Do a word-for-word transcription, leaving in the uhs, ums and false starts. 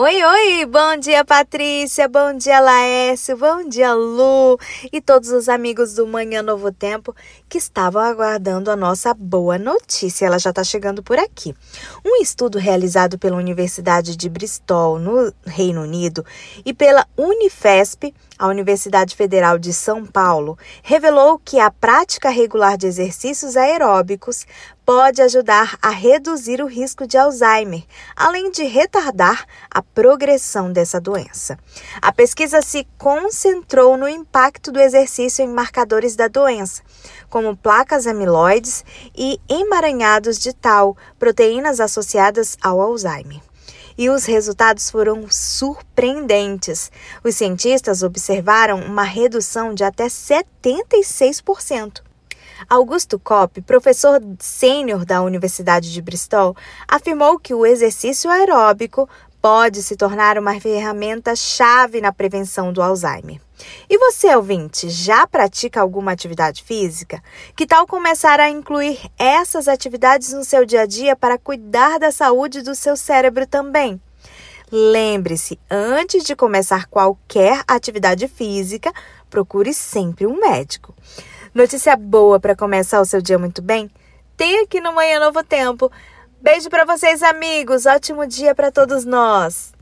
Oi, oi, bom dia Patrícia, bom dia Laércio, bom dia Lu e todos os amigos do Manhã Novo Tempo que estavam aguardando a nossa boa notícia, ela já está chegando por aqui. Um estudo realizado pela Universidade de Bristol, no Reino Unido, e pela Unifesp, a Universidade Federal de São Paulo, revelou que a prática regular de exercícios aeróbicos pode ajudar a reduzir o risco de Alzheimer, além de retardar a progressão dessa doença. A pesquisa se concentrou no impacto do exercício em marcadores da doença, como placas amiloides e emaranhados de tau, proteínas associadas ao Alzheimer. E os resultados foram surpreendentes. Os cientistas observaram uma redução de até setenta e seis por cento. Augusto Kopp, professor sênior da Universidade de Bristol, afirmou que o exercício aeróbico pode se tornar uma ferramenta-chave na prevenção do Alzheimer. E você, ouvinte, já pratica alguma atividade física? Que tal começar a incluir essas atividades no seu dia a dia para cuidar da saúde do seu cérebro também? Lembre-se, antes de começar qualquer atividade física, procure sempre um médico. Notícia boa para começar o seu dia muito bem? Tem aqui no Manhã Novo Tempo. Beijo para vocês, amigos. Ótimo dia para todos nós.